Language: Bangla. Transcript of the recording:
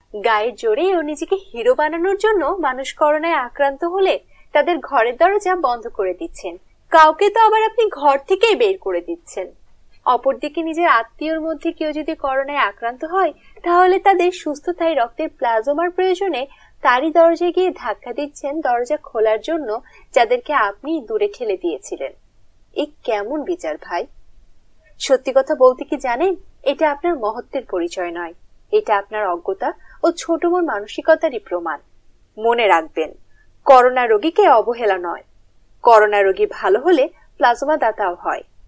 গায়ের জোরে ও নিজেকে হিরো বানানোর জন্য মানুষ করোনায় আক্রান্ত হলে তাদের ঘরের দরজা বন্ধ করে দিচ্ছেন, কাউকে তো আবার আপনি ঘর থেকেই বের করে দিচ্ছেন। অপরদিকে নিজের আত্মীয়র মধ্যে কেউ যদি করোনায় আক্রান্ত হয়, তাহলে তাদের সুস্থতায় রক্তের প্লাজমার প্রয়োজনে তারই দরজায় গিয়ে ধাক্কা দিচ্ছেন দরজা খোলার জন্য, যাদেরকে আপনি দূরে ঠেলে দিয়েছিলেন। এ কেমন বিচার ভাই? সত্যি কথা বলতে কি জানেন, এটা আপনার মহত্বের পরিচয় নয়, এটা আপনার অজ্ঞতা ও ছোট মন মানসিকতারই প্রমাণ। মনে রাখবেন, করোনা রোগীকে অবহেলা নয়, করোনা রোগী ভালো হলে প্লাজমা দাতাও হয়।